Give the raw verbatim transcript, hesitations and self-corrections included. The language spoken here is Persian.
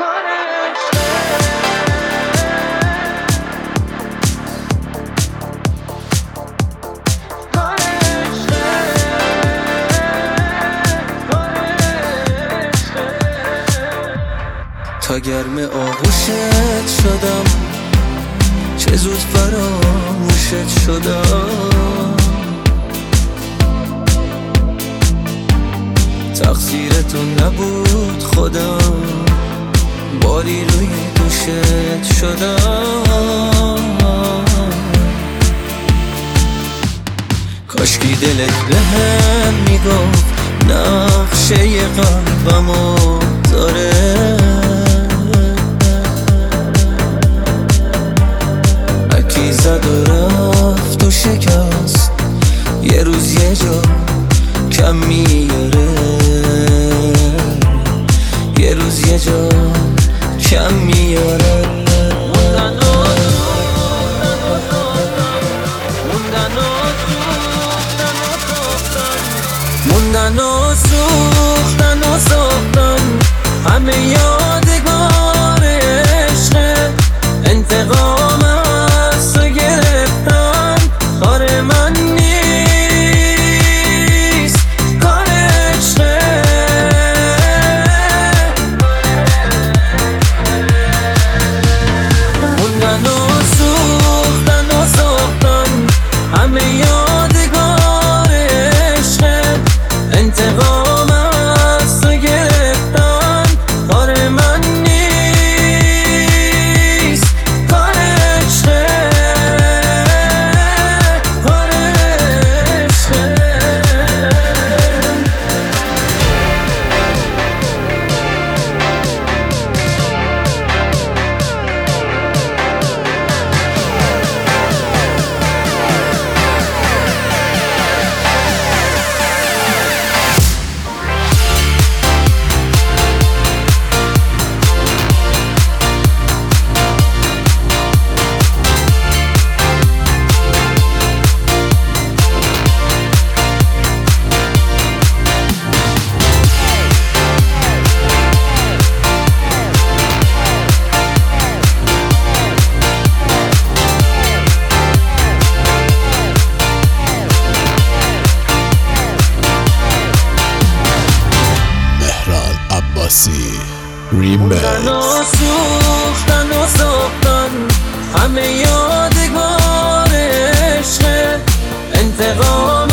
تا گرم آغوشت شدم چه زود فراموشت شدم. تقصیر تو نبود خودم باری روی دوشت شدم. کاشکی دلت بهم میگفت نقشه قلبمو داره. اکی زد و رفت و شکست یه روز یه جا کم میاره. یه روز یه جا کم میاره. موندن و موندن و سوختن و سوختن همه یادگار عشق. انتقام از تو گرفتن کار من نیست، کار عشقه. موندن و سوختن و سوختن همه یادگار عشق. انتقام از تو گرفتن کار من نیست، کار عشقه، کار عشقه. موندن و سوختن و سوختن همه یادگار عشق. انتقام